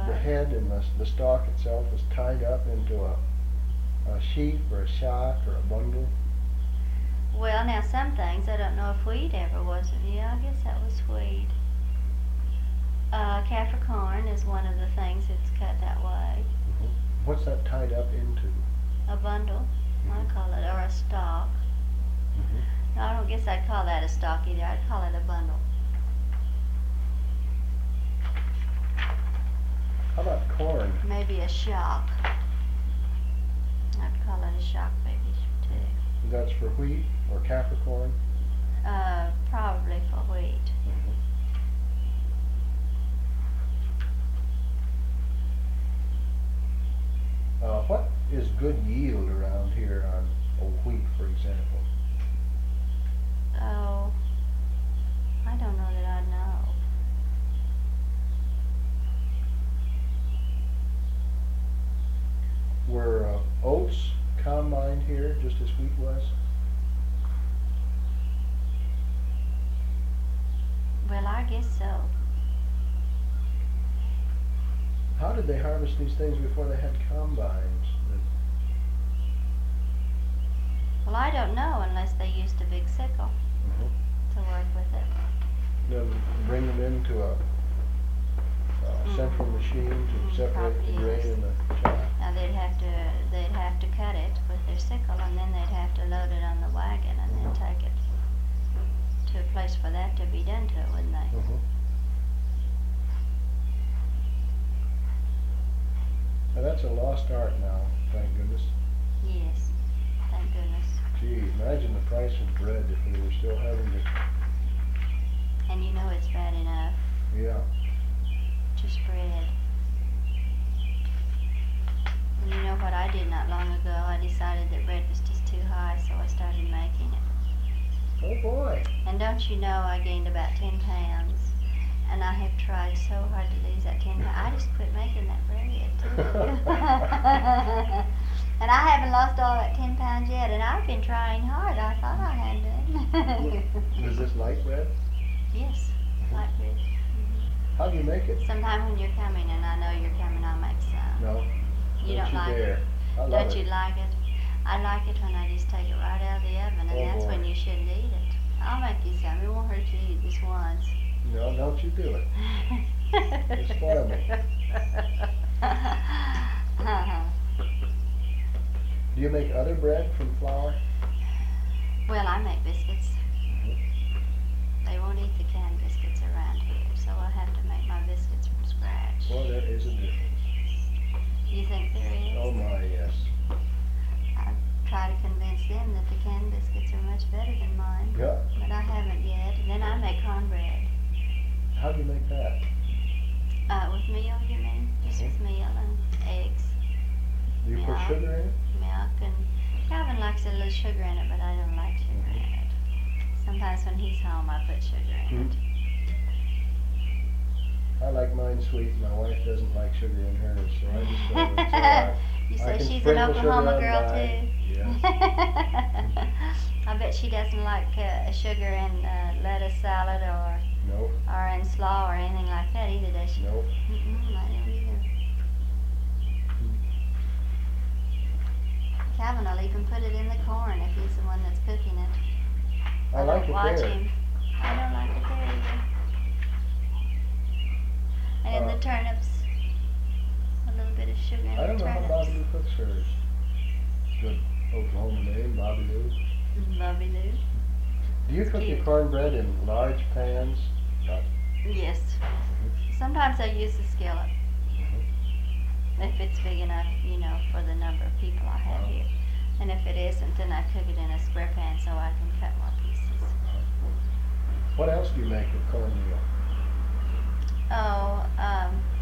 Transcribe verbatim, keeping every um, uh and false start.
the head and the, the stalk itself is tied up into a, a sheaf or a shock or a bundle? Well, now some things, I don't know if wheat ever was. Yeah, I guess that was wheat. Uh, Kaffir corn is one of the things that's cut that way. Mm-hmm. What's that tied up into? A bundle, mm-hmm. I call it, or a stalk. Mm-hmm. No, I don't guess I'd call that a stalk either. I'd call it a bundle. How about corn? Maybe a shock. I'd call it a shock maybe too. That's for wheat or Kaffir corn? Uh, probably for wheat. Mm-hmm. Uh, what is good yield around here on oh, wheat, for example? Oh, I don't know that I know. Were uh, oats combined here just as wheat was? Well, I guess so. How did they harvest these things before they had combines? Well, I don't know unless they used a big sickle Mm-hmm. to work with it. Then bring them into a, a central machine to Mm, separate probably the grain yes. and the chaff. Now they'd have to they'd have to cut it with their sickle, and then they'd have to load it on the wagon and then take it to a place for that to be done to it, wouldn't they? Mm-hmm. Now that's a lost art now, thank goodness. Yes, thank goodness. Gee, imagine the price of bread if we were still having to. And you know it's bad enough Yeah. to spread. And you know what I did not long ago? I decided that bread was just too high, so I started making it. Oh boy. And don't you know I gained about ten pounds, and I have tried so hard to lose that ten pounds. I just quit making that bread too. And I haven't lost all that ten pounds yet, and I've been trying hard. I thought I had done. Is this light bread? Yes, light bread. Mm-hmm. How do you make it? Sometime when you're coming, and I know you're coming, I'll make some. No. You don't don't you like dare. it? I love Don't it. you like it? I like it when I just take it right out of the oven, and Oh, that's boy. when you shouldn't eat it. I'll make you some. It won't hurt you to eat this once. No, don't you do it. You'll spoil me. Do you make other bread from flour? Well, I make biscuits. Mm-hmm. They won't eat the canned biscuits around here, so I have to make my biscuits from scratch. Boy, there is a difference. You think there is? Oh my, yes. I try to convince them that the canned biscuits are much better than mine, Yeah. but I haven't yet. And then I make cornbread. How do you make that? Uh, with meal, you mean? Just with meal and eggs, Do you put Yeah. sugar in it? milk, and Calvin likes a little sugar in it, but I don't like sugar in it. Sometimes when he's home, I put sugar in it. I like mine sweet. My wife doesn't like sugar in hers, so I just go with it's all right. You I say can she's an sprinkle sugar Oklahoma on girl mine. too? Yes. I bet she doesn't like uh, sugar in uh, lettuce salad or Nope. or in slaw or anything like that either, does she? Nope. Mm-mm, I don't either. Calvin will even put it in the corn if he's the one that's cooking it. I like don't it watch there. him. I don't like it there either. And in Uh, the turnips, a little bit of sugar in I don't the know how turnips. Bobby Lou cooks hers. Good Oklahoma name, Bobby Lou. Bobby Lou. Do you cook your Cute. cornbread in large pans? Uh, Yes. Sometimes I use the skillet. If it's big enough, you know, for the number of people I have here. And if it isn't, then I cook it in a square pan so I can cut more pieces. What else do you make with cornmeal? Oh, um,